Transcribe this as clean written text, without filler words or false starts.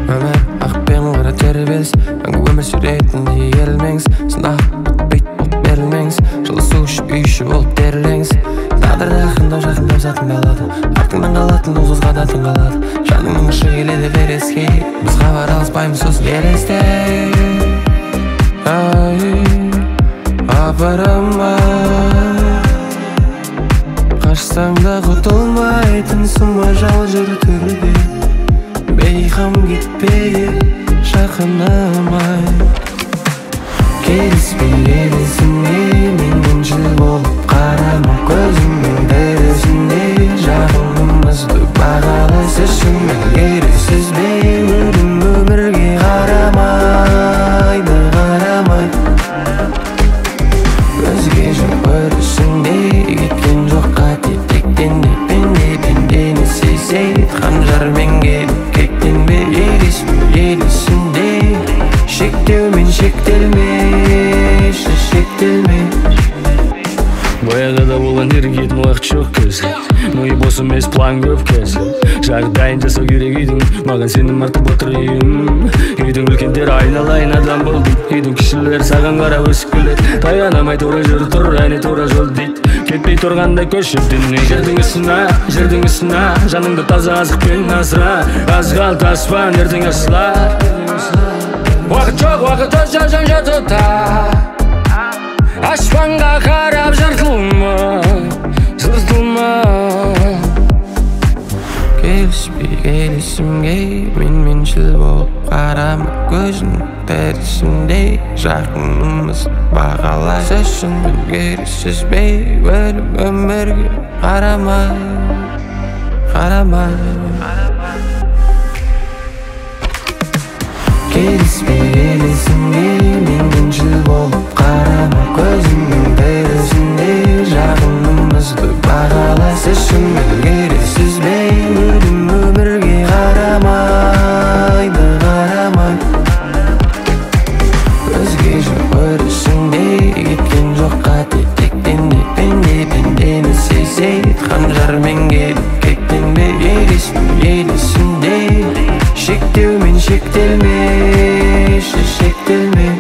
Өмір ақ пен қара тербеліс, мәңгі өмір сүретіндей ерілмеңіз. Сынақ бітпейді болып берілмеңіз, жылысу ішіп үй іші болып берілеңіз. Тағдырды жақындап сатын қалады, артыңнан қалатын ол қызға да тыңғалады. Жаныңның ұшы келеді вереске, біз хабар алыспаймыз сосын елесте. Апарама, қашсаң да құтылмайтынсың ба жал жүртірде. Бейхам кетпей жақынамай, келіспейсіңе менен жыл болып қарама. Көзіңнің дәрісінде жағыңымызды бағалас үшін мен ересіз бе өлім өмірге қарамайды, қарамай. Өзге жоқ өрісінде кеткен жоқ қате тектен де пендені сезеді. Қанжармен келіп кектенбе елесінде, шектеумен шектелме, шектелме. Баяғыда болған ерігетін уақыт жоқ кәзір, миы бос емес план көп кәзір. Жағдайын жасау керек үйдің, маған сенім артып отыр үйім. Үйдің үлкендері айналайын адам бол дейді, үйдің кішілер саған қарап өсіп келеді. Таянамай тура жүр тұр, әне тура жол дейді. Кетпей тұрғандай көшіп дүние жердің үстіне, жаныңды таза азықпен асыра. Аз қалды аспан ертең ашылар. Уақыт жоқ, уақыт өз жазаң жатыда, аспанға қарап жыртылма. Келісімге меншіл болып қарама. Көзің дәрісінде жақынымыз бағалас үшін мен ересіз бе өлім өмірге қарамай. Келісімге меншіл болып қарама. Көзіңнің дәрісінде жақынымызды бағалас үшін мен ересіз бе өлім өмірге қарамайды, қарамай. Өзге жоқ өрісінде кеткен жоқ қате тектен де пендені сезеді. Қанжармен келіп кектенбе елесінде, шектеумен шектелме, шектелме.